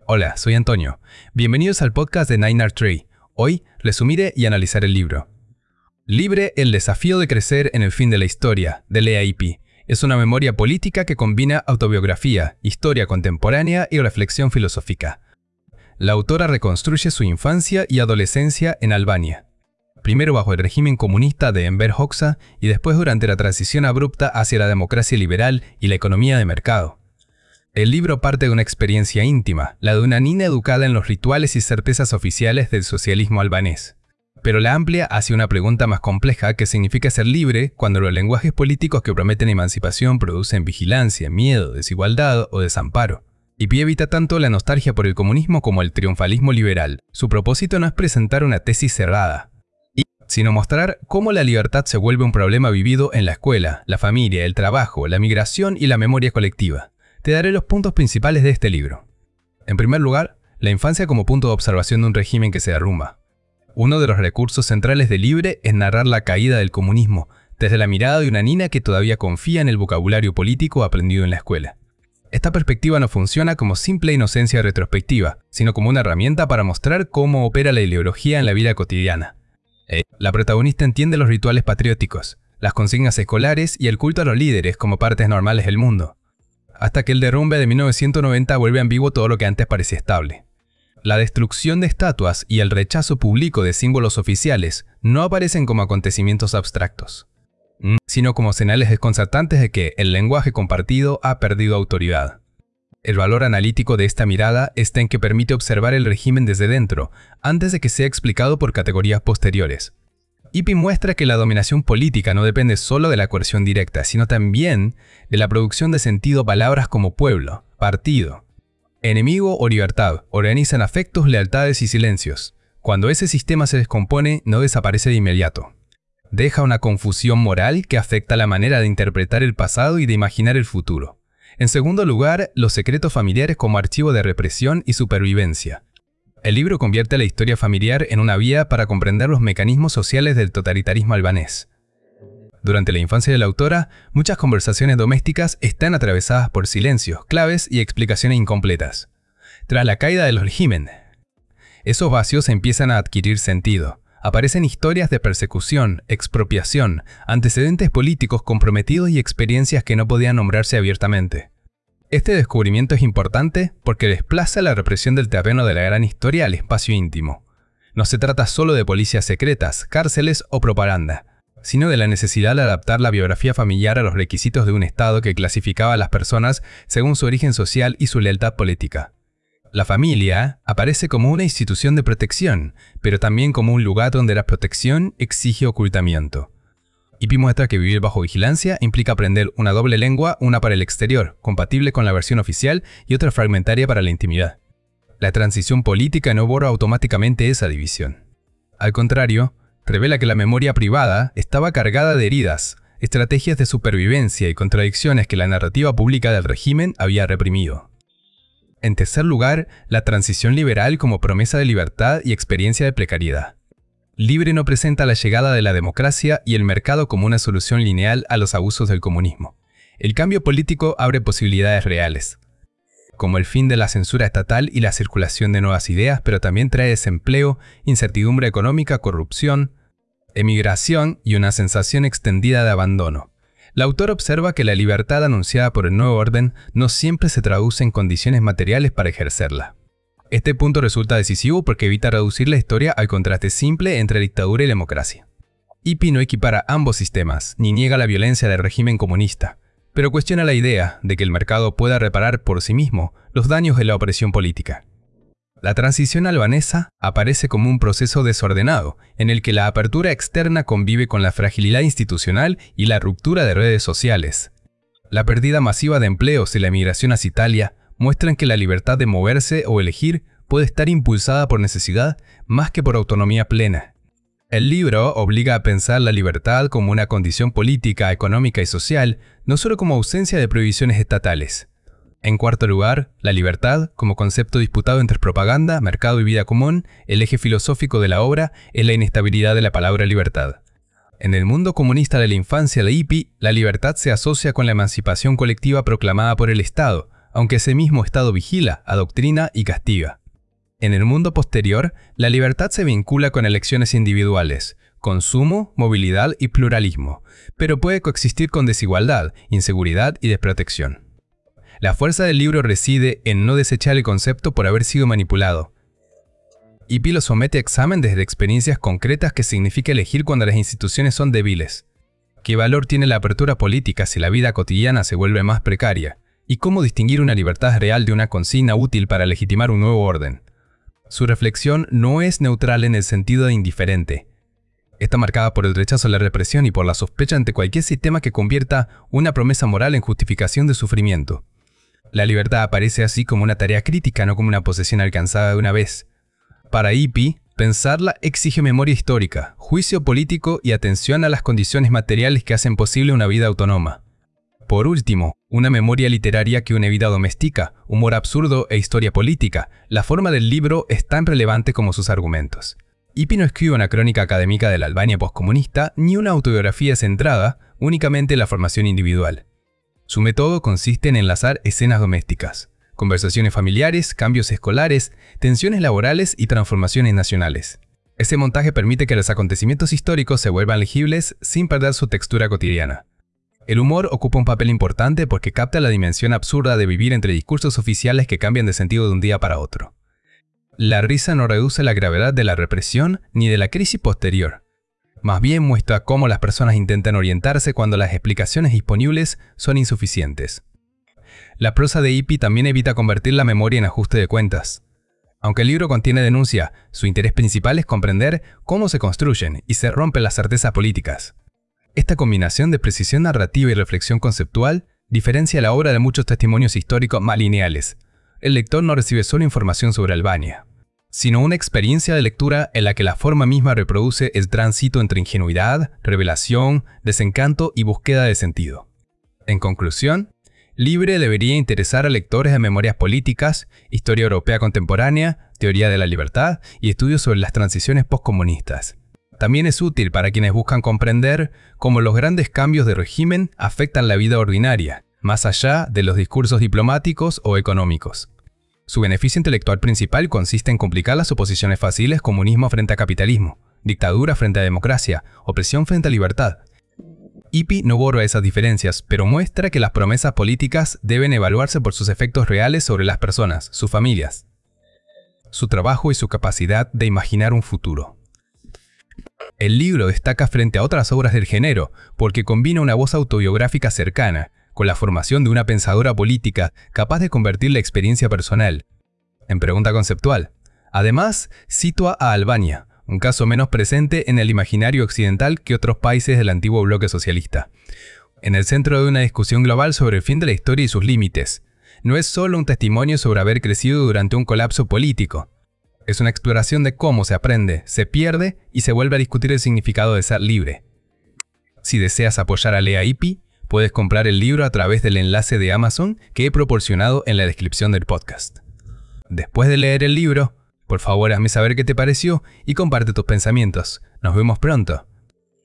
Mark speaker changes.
Speaker 1: Hola, soy Antonio. Bienvenidos al podcast de 9art Tree. Hoy resumiré y analizaré el libro. Libre, el desafío de crecer en el fin de la historia, de Leah Ippi. Es una memoria política que combina autobiografía, historia contemporánea y reflexión filosófica. La autora reconstruye su infancia y adolescencia en Albania. Primero bajo el régimen comunista de Enver Hoxha y después durante la transición abrupta hacia la democracia liberal y la economía de mercado. El libro parte de una experiencia íntima, la de una niña educada en los rituales y certezas oficiales del socialismo albanés. Pero la amplia hacia una pregunta más compleja que significa ser libre cuando los lenguajes políticos que prometen emancipación producen vigilancia, miedo, desigualdad o desamparo. Ippi evita tanto la nostalgia por el comunismo como el triunfalismo liberal. Su propósito no es presentar una tesis cerrada, sino mostrar cómo la libertad se vuelve un problema vivido en la escuela, la familia, el trabajo, la migración y la memoria colectiva. Te daré los puntos principales de este libro. En primer lugar, la infancia como punto de observación de un régimen que se derrumba. Uno de los recursos centrales de Libre es narrar la caída del comunismo, desde la mirada de una niña que todavía confía en el vocabulario político aprendido en la escuela. Esta perspectiva no funciona como simple inocencia retrospectiva, sino como una herramienta para mostrar cómo opera la ideología en la vida cotidiana. La protagonista entiende los rituales patrióticos, las consignas escolares y el culto a los líderes como partes normales del mundo. Hasta que el derrumbe de 1990 vuelve ambiguo todo lo que antes parecía estable. La destrucción de estatuas y el rechazo público de símbolos oficiales no aparecen como acontecimientos abstractos, sino como señales desconcertantes de que el lenguaje compartido ha perdido autoridad. El valor analítico de esta mirada está en que permite observar el régimen desde dentro, antes de que sea explicado por categorías posteriores. Ippi muestra que la dominación política no depende solo de la coerción directa, sino también de la producción de sentido palabras como pueblo, partido, enemigo o libertad, organizan afectos, lealtades y silencios. Cuando ese sistema se descompone, no desaparece de inmediato. Deja una confusión moral que afecta la manera de interpretar el pasado y de imaginar el futuro. En segundo lugar, los secretos familiares como archivo de represión y supervivencia. El libro convierte la historia familiar en una vía para comprender los mecanismos sociales del totalitarismo albanés. Durante la infancia de la autora, muchas conversaciones domésticas están atravesadas por silencios, claves y explicaciones incompletas. Tras la caída del régimen, esos vacíos empiezan a adquirir sentido. Aparecen historias de persecución, expropiación, antecedentes políticos comprometidos y experiencias que no podían nombrarse abiertamente. Este descubrimiento es importante porque desplaza la represión del terreno de la gran historia al espacio íntimo. No se trata solo de policías secretas, cárceles o propaganda, sino de la necesidad de adaptar la biografía familiar a los requisitos de un Estado que clasificaba a las personas según su origen social y su lealtad política. La familia aparece como una institución de protección, pero también como un lugar donde la protección exige ocultamiento. Ippi muestra que vivir bajo vigilancia implica aprender una doble lengua, una para el exterior, compatible con la versión oficial, y otra fragmentaria para la intimidad. La transición política no borra automáticamente esa división. Al contrario, revela que la memoria privada estaba cargada de heridas, estrategias de supervivencia y contradicciones que la narrativa pública del régimen había reprimido. En tercer lugar, la transición liberal como promesa de libertad y experiencia de precariedad. Libre no presenta la llegada de la democracia y el mercado como una solución lineal a los abusos del comunismo. El cambio político abre posibilidades reales, como el fin de la censura estatal y la circulación de nuevas ideas, pero también trae desempleo, incertidumbre económica, corrupción, emigración y una sensación extendida de abandono. La autora observa que la libertad anunciada por el nuevo orden no siempre se traduce en condiciones materiales para ejercerla. Este punto resulta decisivo porque evita reducir la historia al contraste simple entre dictadura y democracia. Ippi no equipara ambos sistemas, ni niega la violencia del régimen comunista, pero cuestiona la idea de que el mercado pueda reparar por sí mismo los daños de la opresión política. La transición albanesa aparece como un proceso desordenado, en el que la apertura externa convive con la fragilidad institucional y la ruptura de redes sociales. La pérdida masiva de empleos y la emigración hacia Italia muestran que la libertad de moverse o elegir puede estar impulsada por necesidad más que por autonomía plena. El libro obliga a pensar la libertad como una condición política, económica y social, no solo como ausencia de prohibiciones estatales. En cuarto lugar, la libertad, como concepto disputado entre propaganda, mercado y vida común, el eje filosófico de la obra es la inestabilidad de la palabra libertad. En el mundo comunista de la infancia de Ippi, la libertad se asocia con la emancipación colectiva proclamada por el Estado, aunque ese mismo estado vigila, adoctrina y castiga. En el mundo posterior, la libertad se vincula con elecciones individuales, consumo, movilidad y pluralismo, pero puede coexistir con desigualdad, inseguridad y desprotección. La fuerza del libro reside en no desechar el concepto por haber sido manipulado. Hippie lo somete a examen desde experiencias concretas que significa elegir cuando las instituciones son débiles. ¿Qué valor tiene la apertura política si la vida cotidiana se vuelve más precaria? ¿Y cómo distinguir una libertad real de una consigna útil para legitimar un nuevo orden? Su reflexión no es neutral en el sentido de indiferente. Está marcada por el rechazo a la represión y por la sospecha ante cualquier sistema que convierta una promesa moral en justificación de sufrimiento. La libertad aparece así como una tarea crítica, no como una posesión alcanzada de una vez. Para Hippie, pensarla exige memoria histórica, juicio político y atención a las condiciones materiales que hacen posible una vida autónoma. Por último, una memoria literaria que une vida doméstica, humor absurdo e historia política. La forma del libro es tan relevante como sus argumentos. Hippie no escribe una crónica académica de la Albania postcomunista ni una autobiografía centrada únicamente en la formación individual. Su método consiste en enlazar escenas domésticas, conversaciones familiares, cambios escolares, tensiones laborales y transformaciones nacionales. Ese montaje permite que los acontecimientos históricos se vuelvan legibles sin perder su textura cotidiana. El humor ocupa un papel importante porque capta la dimensión absurda de vivir entre discursos oficiales que cambian de sentido de un día para otro. La risa no reduce la gravedad de la represión ni de la crisis posterior. Más bien muestra cómo las personas intentan orientarse cuando las explicaciones disponibles son insuficientes. La prosa de Hippie también evita convertir la memoria en ajuste de cuentas. Aunque el libro contiene denuncia, su interés principal es comprender cómo se construyen y se rompen las certezas políticas. Esta combinación de precisión narrativa y reflexión conceptual diferencia la obra de muchos testimonios históricos más lineales. El lector no recibe solo información sobre Albania, sino una experiencia de lectura en la que la forma misma reproduce el tránsito entre ingenuidad, revelación, desencanto y búsqueda de sentido. En conclusión, Libre debería interesar a lectores de memorias políticas, historia europea contemporánea, teoría de la libertad y estudios sobre las transiciones postcomunistas. También es útil para quienes buscan comprender cómo los grandes cambios de régimen afectan la vida ordinaria, más allá de los discursos diplomáticos o económicos. Su beneficio intelectual principal consiste en complicar las oposiciones fáciles: comunismo frente a capitalismo, dictadura frente a democracia, opresión frente a libertad. Hippie no borra esas diferencias, pero muestra que las promesas políticas deben evaluarse por sus efectos reales sobre las personas, sus familias, su trabajo y su capacidad de imaginar un futuro. El libro destaca frente a otras obras del género porque combina una voz autobiográfica cercana con la formación de una pensadora política capaz de convertir la experiencia personal en pregunta conceptual. Además, sitúa a Albania, un caso menos presente en el imaginario occidental que otros países del antiguo bloque socialista, en el centro de una discusión global sobre el fin de la historia y sus límites. No es solo un testimonio sobre haber crecido durante un colapso político. Es una exploración de cómo se aprende, se pierde y se vuelve a discutir el significado de ser libre. Si deseas apoyar a Lea Hippie, puedes comprar el libro a través del enlace de Amazon que he proporcionado en la descripción del podcast. Después de leer el libro, por favor hazme saber qué te pareció y comparte tus pensamientos. Nos vemos pronto.